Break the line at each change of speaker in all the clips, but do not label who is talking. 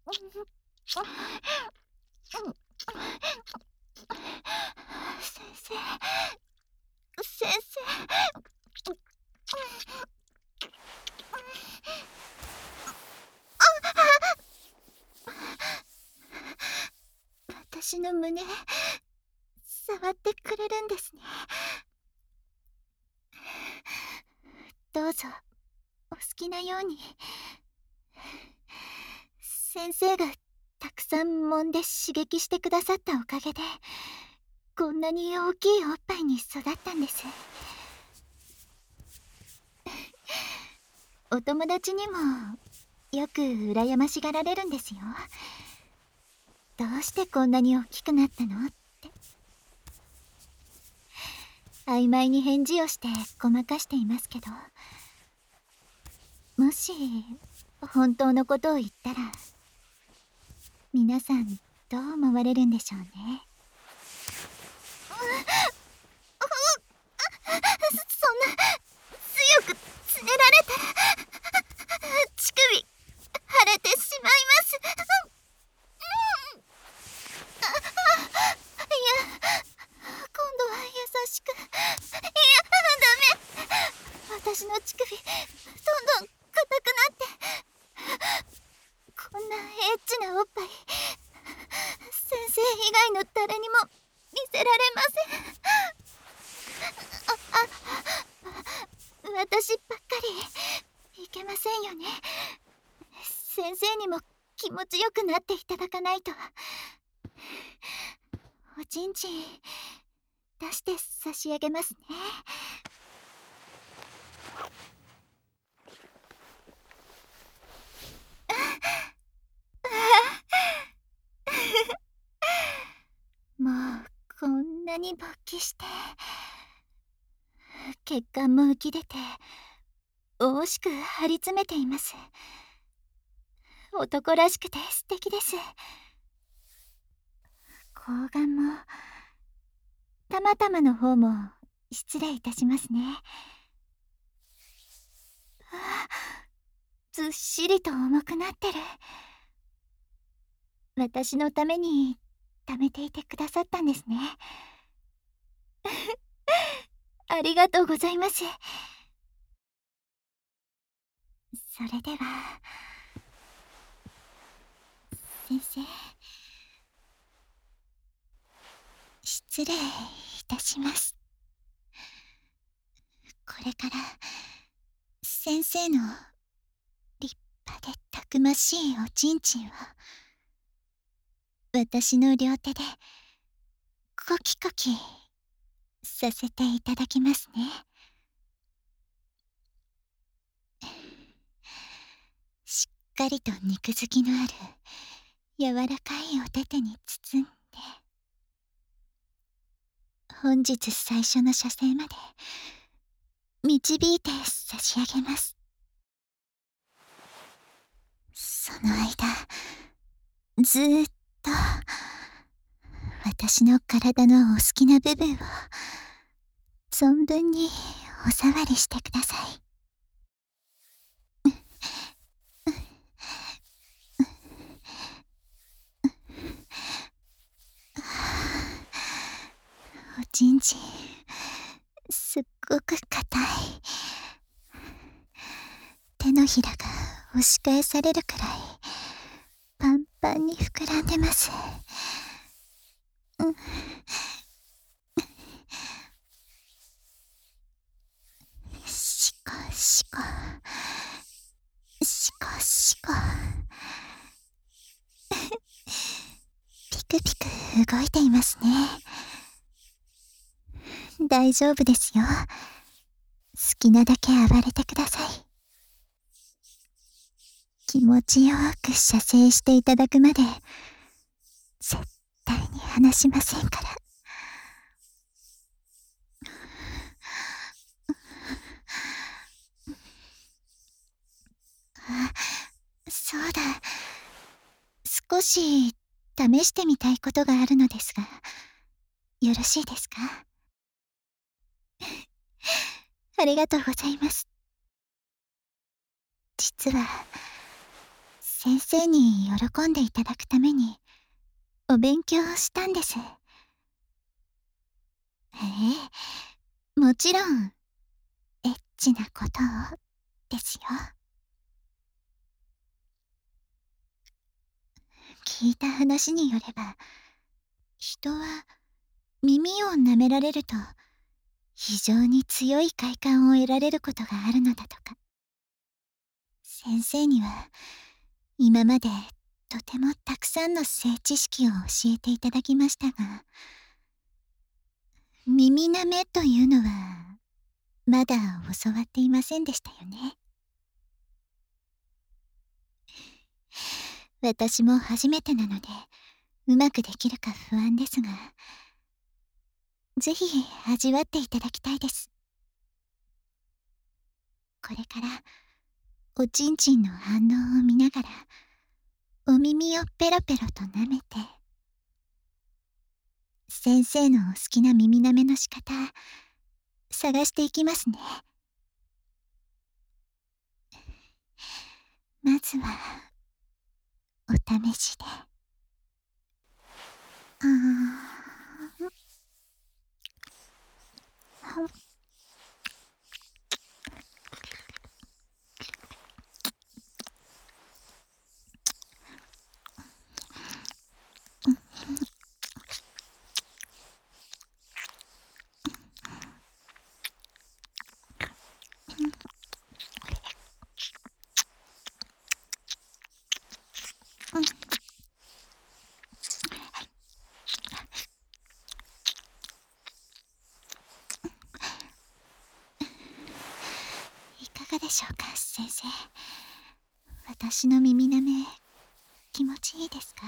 先生。私の胸触ってくれるんですね。どうぞお好きなように。先生がたくさん揉んで刺激してくださったおかげでこんなに大きいおっぱいに育ったんです。お友達にもよく羨ましがられるんですよ。どうしてこんなに大きくなったのって。曖昧に返事をしてごまかしていますけど、もし本当のことを言ったら皆さんどう思われるんでしょうね。そんな強くつねられたら乳首腫れてしまいます。いや、今度は優しく。いや、ダメ。私の乳首どんどん硬くなって、こんなエッチなおっぱい先生以外の誰にも見せられません。私ばっかりいけませんよね。先生にも気持ちよくなっていただかないと。おちんちん出して差し上げますね。もうこんなに勃起して血管も浮き出て大しく張り詰めています。男らしくて素敵です。睾丸もたまたまの方も失礼いたしますね。ずっしりと重くなってる。私のために貯めていてくださったんですね。ありがとうございます。それでは先生、失礼いたします。これから先生の立派でたくましいおちんちんを私の両手でコキコキさせていただきますね。しっかりと肉付きのある柔らかいお手手に包んで、本日最初の射精まで導いて差し上げます。その間ずーっと私の体のお好きな部分を存分にお触りしてください。おちんちんすっごく硬い。手のひらが押し返されるくらいパンパンに膨らんでます。シコシコシコシコピクピク動いていますね。大丈夫ですよ。好きなだけ暴れてください。気持ちよく射精していただくまで絶対に離しませんから。あ、そうだ。少し試してみたいことがあるのですが、よろしいですか？ありがとうございます。実は先生に喜んでいただくためにお勉強をしたんです。もちろんエッチなことをですよ。聞いた話によれば、人は耳を舐められると非常に強い快感を得られることがあるのだとか。先生には今までとてもたくさんの性知識を教えていただきましたが、耳舐めというのはまだ教わっていませんでしたよね。私も初めてなのでうまくできるか不安ですが、ぜひ味わっていただきたいです。これからおちんちんの反応を見ながらお耳をペロペロと舐めて、先生のお好きな耳舐めの仕方探していきますね。まずはお試しで。いかがでしょうか、先生。私の耳舐め気持ちいいですか？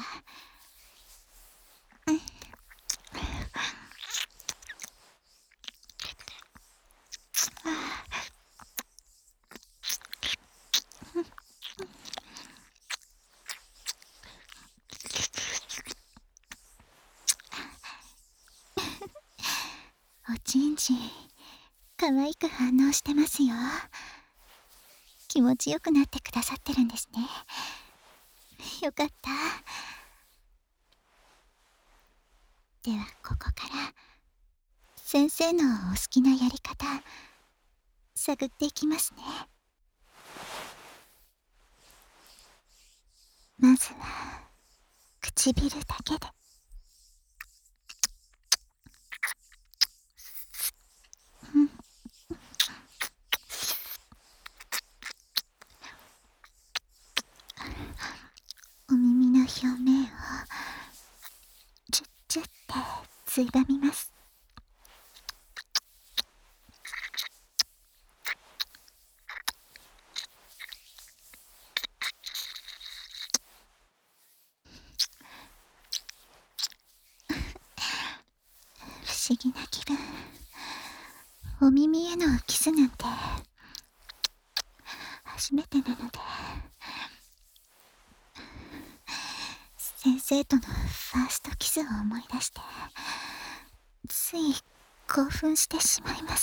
おちんちん可愛く反応してますよ。気持ちよくなってくださってるんですね。よかった。ではここから先生のお好きなやり方探っていきますね。まずは唇だけで。お耳の表面をチュッチュッてついばみます。不思議な気分。お耳へのキスなんて初めてなので、先生とのファーストキスを思い出してつい興奮してしまいます。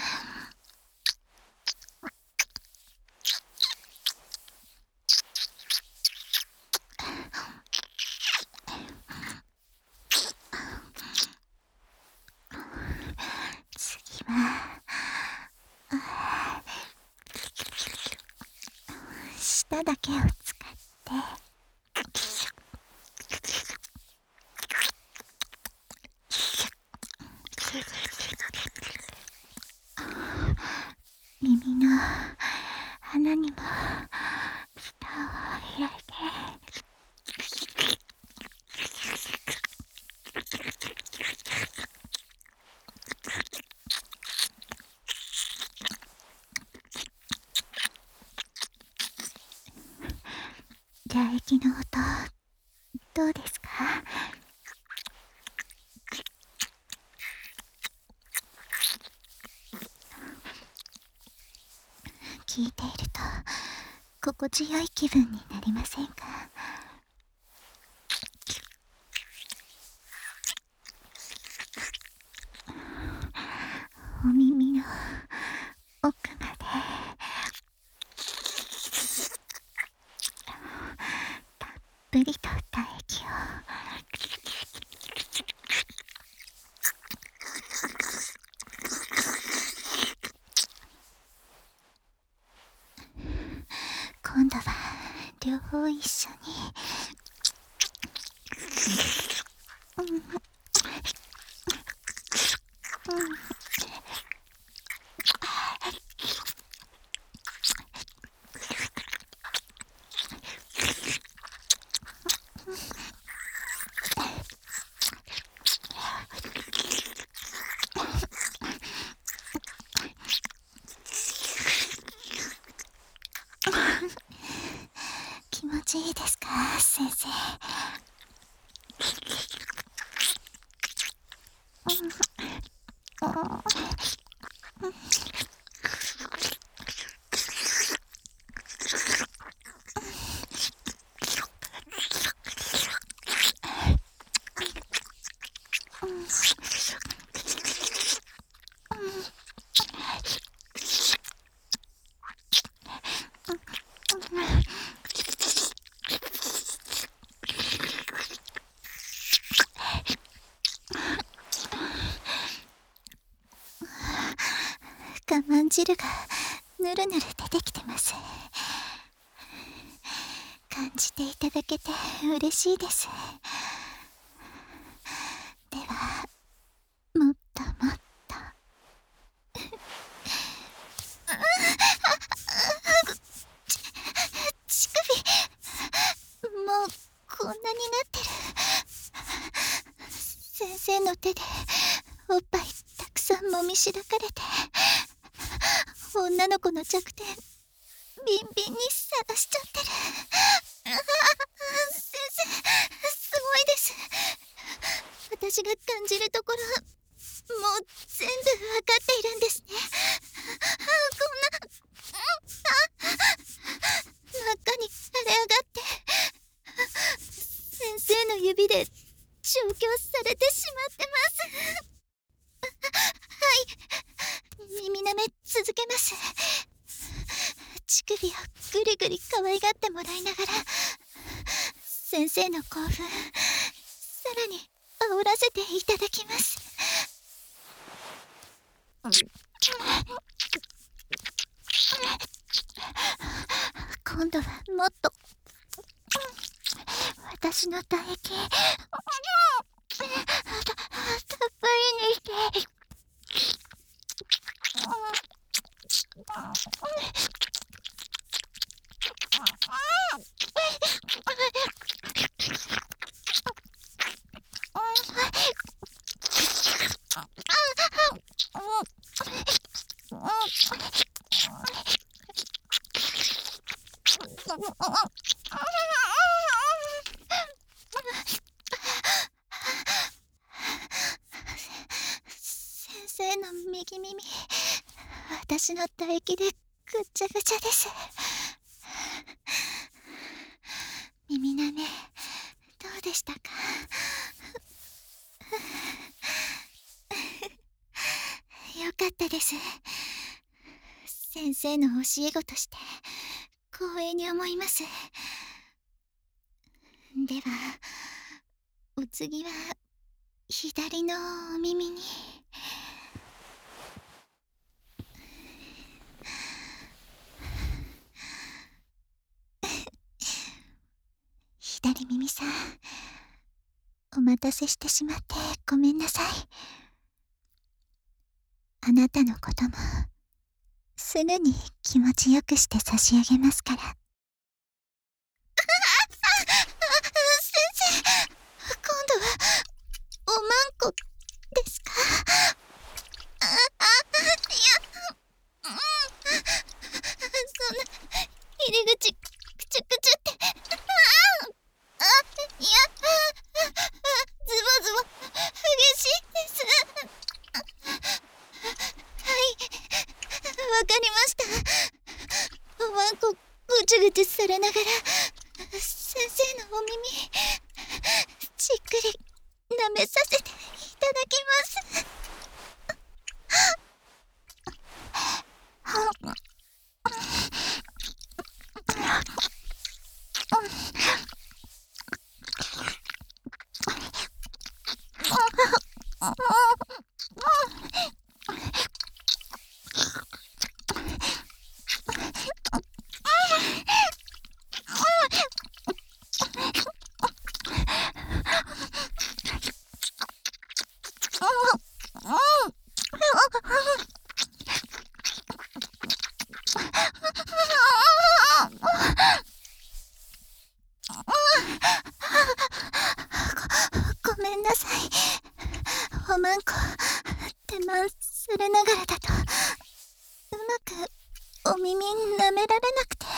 次は舌だけを使って耳の穴にも舌を開いて、唾液の音どうですか？聞いていると心地よい気分になりませんか？お耳の奥までぷりと唾液を今度は両方一緒に気持ちいいですか、先生。我慢汁がぬるぬる出てきてます。感じていただけて嬉しいです。ではもっともっと乳首もうこんなになってる。先生の手でおっぱいたくさんもみしだかれて、女の子の弱点ビンビンにさらしちゃってる。先生すごいです。私が感じるところもう全部わかっているんですね。こんな真っ赤に腫れ上がって先生の指で調教されてしまってます。はい、耳舐め続けます。乳首をぐりぐり可愛がってもらいながら先生の興奮さらに煽らせていただきます。今度はもっと私の唾液たっぷりにして先生の右耳、私の唾液でぐっちゃぐちゃです。耳舐めどうでしたか？よかったです。先生の教え子として光栄に思います。ではお次は左のお耳に。左耳さん、お待たせしてしまってごめんなさい。あなたのこともすぐに気持ちよくして差し上げますから。先生、今度はおまんこですか？いや、そんな入り口くちゅくちゅって、いや、ズボズボ激しいです。はい、わかりました。おまんこぐちゅぐちゅされながら先生のお耳じっくり舐めさせていただきます。 めんなさい。おまんこ手間されながらだとうまくお耳舐められなくて、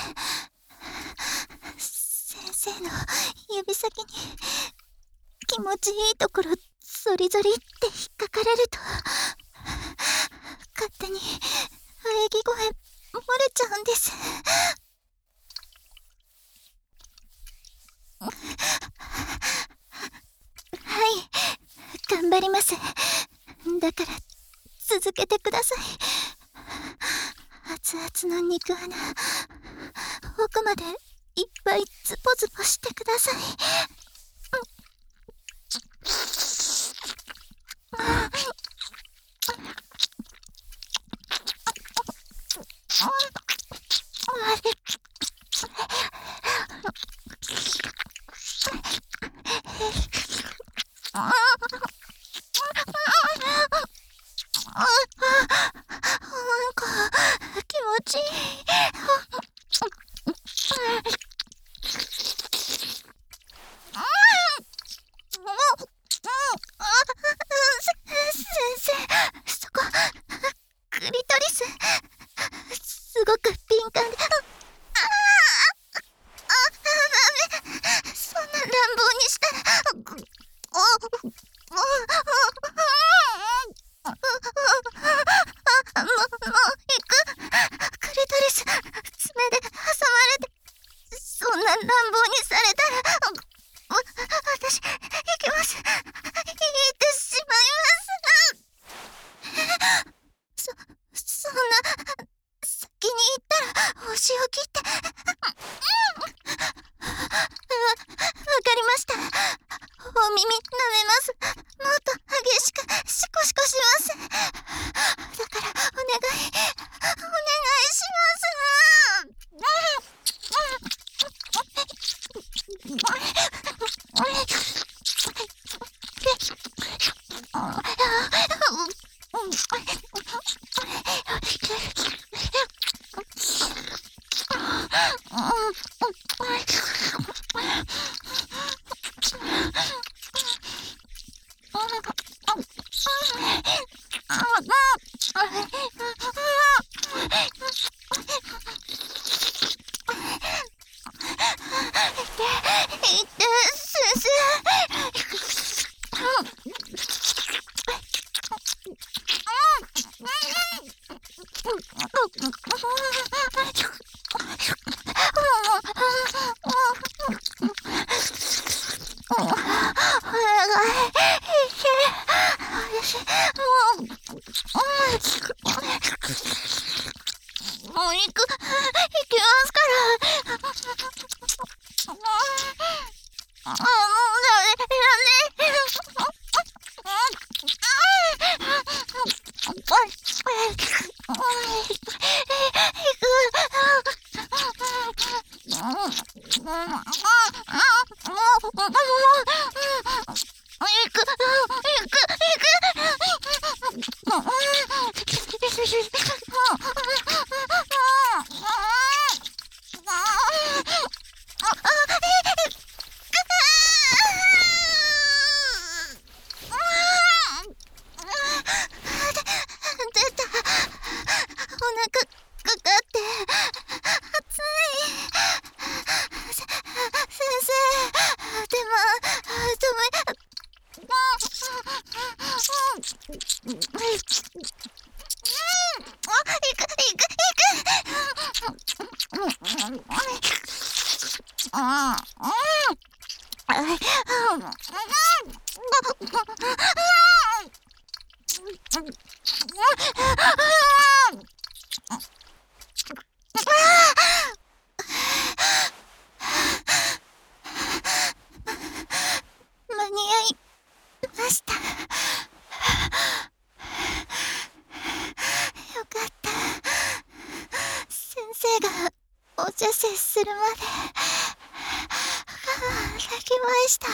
先生の指先に気持ちいいところゾリゾリって引っかかれると勝手に喘ぎ声漏れちゃうんです。はい、頑張ります。だから続けてください。熱々の肉穴奥までいっぱいズポズポしてください。気持ちいい。先生、そこクリトリスすごく敏感で、ダメ、そんな乱暴にしたらもう行く。クリトリス爪で挟まれて、そんな乱暴にされたら私行きます。行ってしまいます。そんな先に行ったら星を切ってわかりました。お耳舐めます。もっと激しくシコシコします。だからお願いします言って先生。もう行きますから。もうダメ。間に合いました。よかった。先生がお茶接するまで泣きました。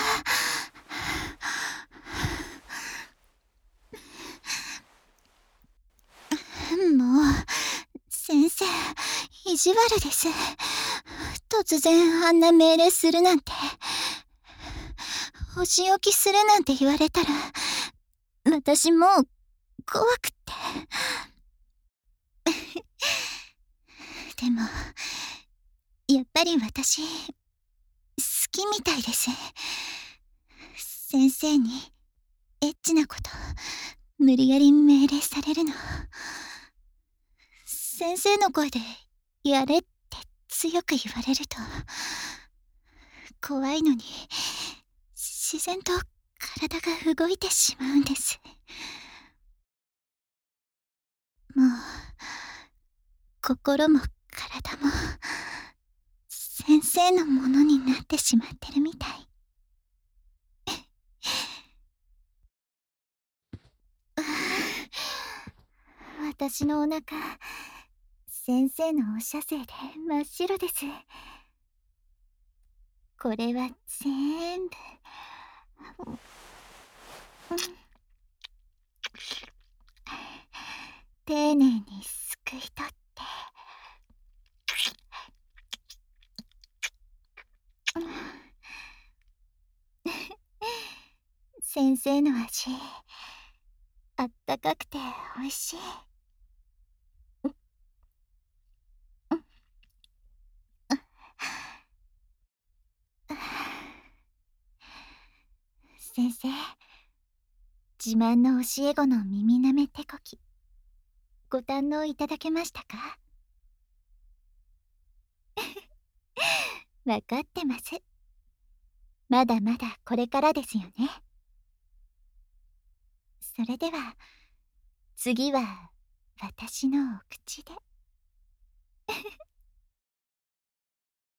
もう先生意地悪です。突然あんな命令するなんて。 お仕置きするなんて言われたら、私もう怖くって。でも、やっぱり私、好きみたいです。先生に、エッチなこと、無理やり命令されるの。先生の声で、やれって強く言われると、怖いのに、自然と体が動いてしまうんです。もう、心も体も、先生のものになってしまってるみたい。私のお腹、先生のお射精で真っ白です。これは全部、丁寧にすくい取って、先生の味、あったかくておいしい。先生、自慢の教え子の耳なめ手こき、ご堪能いただけましたか？わかってます。まだまだこれからですよね。それでは、次は私のお口で。